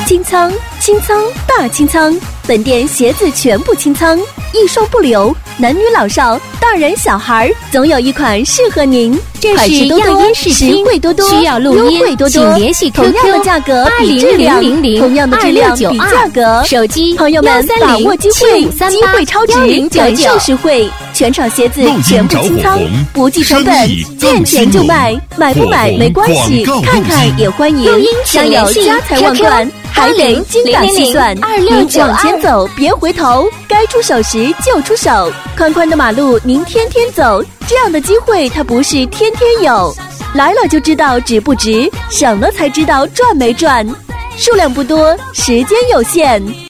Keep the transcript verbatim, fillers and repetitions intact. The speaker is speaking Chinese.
清仓，清仓大清仓，本店鞋子全部清仓，一双不留，男女老少，大人小孩，总有一款适合您。 这是多多， 样音视听， 实惠多多， 需要录音， 优惠多多， 请联系 Q Q 同样的价格比质量，同样的质量比价格。 手机朋友们把握机会，机会超值，感受实惠，全场鞋子全部清仓，不计成本，见钱就卖，买不买没关系，看看也欢迎。想有家财万贯，还得精打细算。您往前走别回头，该出手时就出手。宽宽的马路您天天走，这样的机会它不是天天有。来了就知道值不值，省了才知道赚没赚。数量不多，时间有限。